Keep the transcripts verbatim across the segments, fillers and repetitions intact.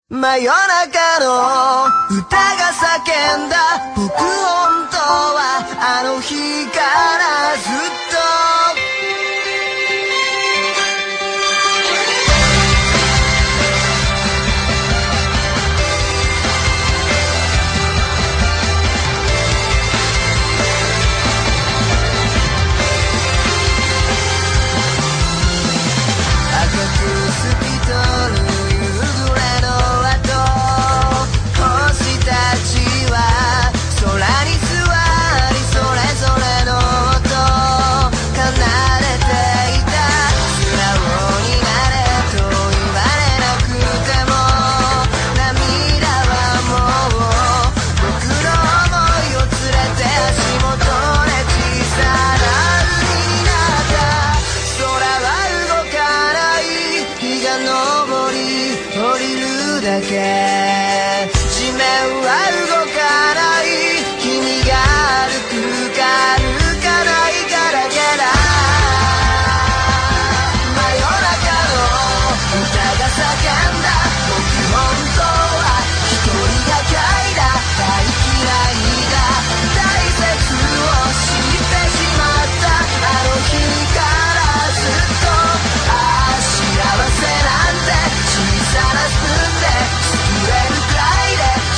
真夜中の歌が叫んだ僕本当はあの日からずっと赤く透き通る夕暮れの星たちは空に座りそれぞれの音を奏でていた素直になれと言われなくても涙はもう僕の想いを連れて足元で小さな海になった空は動かない日が昇り降りるだけ地面は動かない君が歩くか歩かないかだけだ真夜中の歌が叫んだ僕本当は一人がかいだ大嫌いだ大切を知ってしまったあの日からずっとああ幸せなんて小さなスプーンで作れるくらい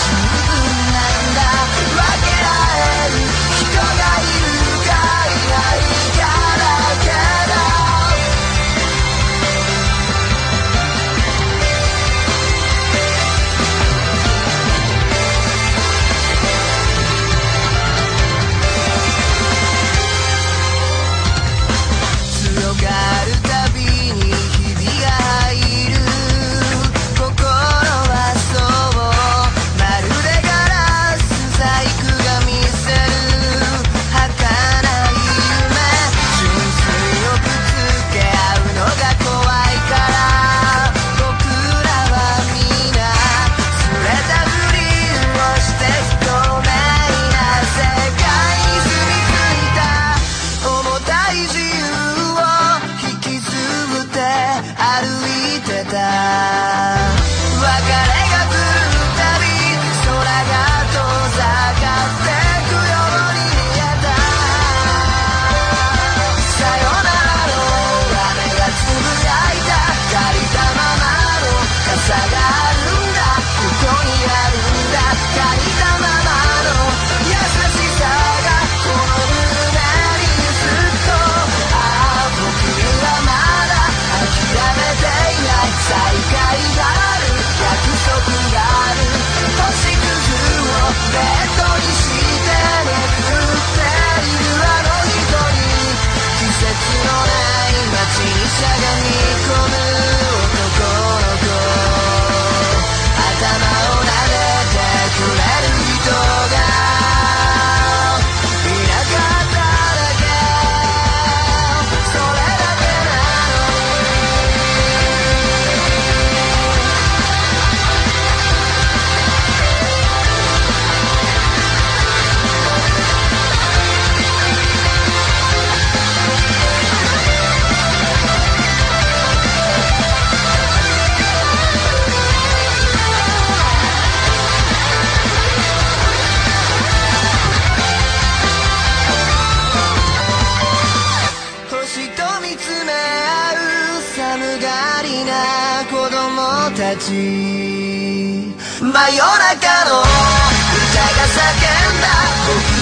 たち真夜中の歌が叫んだ僕